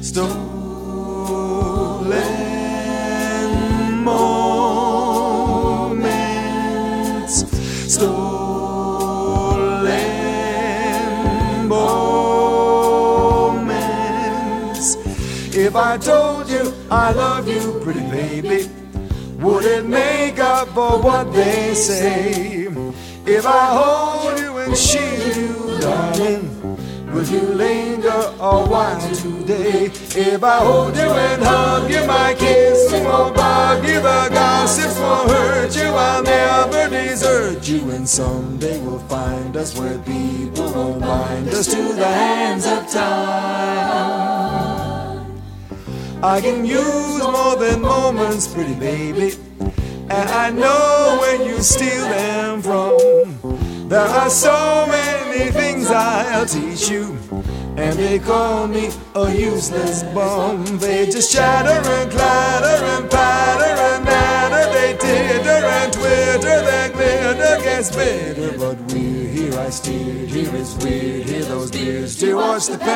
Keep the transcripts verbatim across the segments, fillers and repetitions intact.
Stolen moments, stolen moments. If I told you I love you, pretty baby, would it make up for what they say? If I hold you and shield you, darling, will you linger a while today? If I hold you and hug you, my kiss won't bug you, the gossips won't hurt you, I'll never desert you. And someday we'll find us where people won't bind us to the hands of time. I can use more than moments, pretty baby, and I know where you steal them from. There are so many things I'll teach you, and they call me a useless bum. They just chatter and clatter and patter and natter. They titter and twitter, their glitter gets better. But we're here, I steered, here is weird. Hear those dears to watch the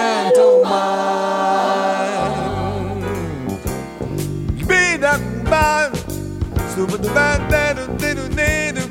pantomime. Be that man, stupid the bad, that little native.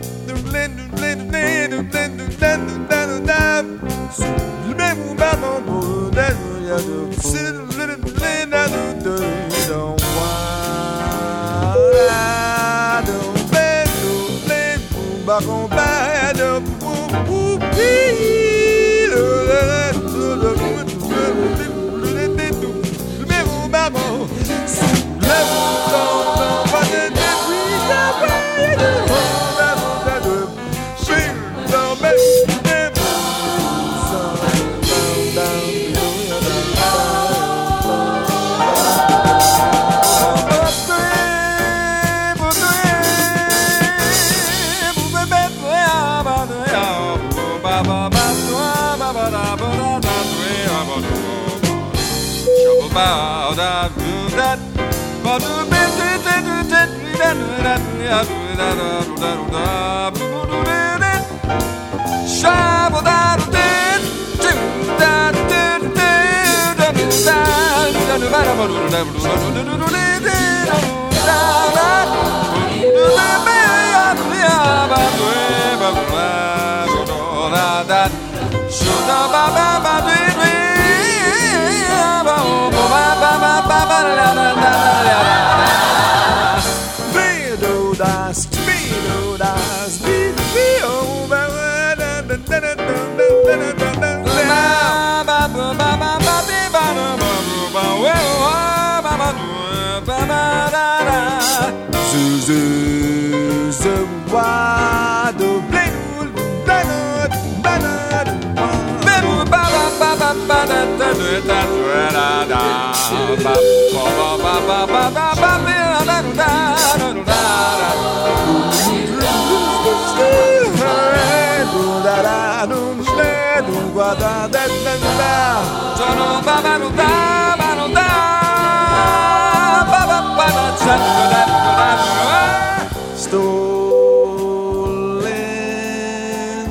Stolen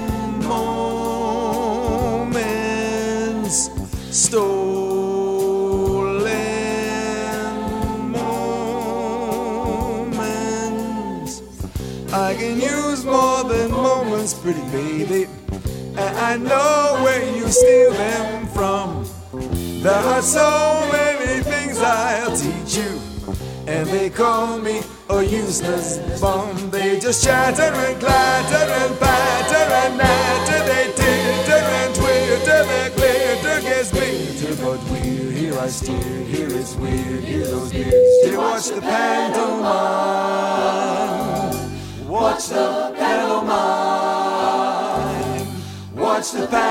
moments, stolen moments. I can use more than moments, pretty baby, and I know where you steal them from. There are so many things I'll teach you, and they call me a useless bum. They just chatter and clatter and patter and natter. They titter and twitter, their glitter gets glitter. But we're here, I steer, here is weird. Hear those dears, they watch the pantomime. Watch the pantomime. Watch the pantomime.